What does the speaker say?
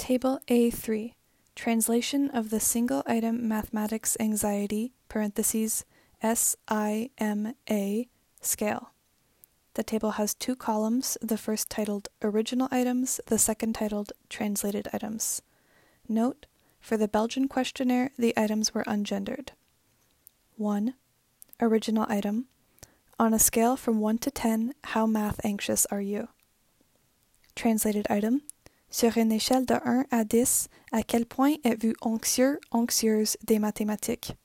Table A3, Translation of the Single Item Mathematics Anxiety (SIMA) Scale. The table has two columns, the first titled Original Items, the second titled Translated Items. Note: for the Belgian questionnaire, the items were ungendered. 1. Original item. On a scale from 1 to 10, how math anxious are you? Translated item. Sur une échelle de 1 à 10, à quel point êtes-vous anxieux, anxieuse des mathématiques?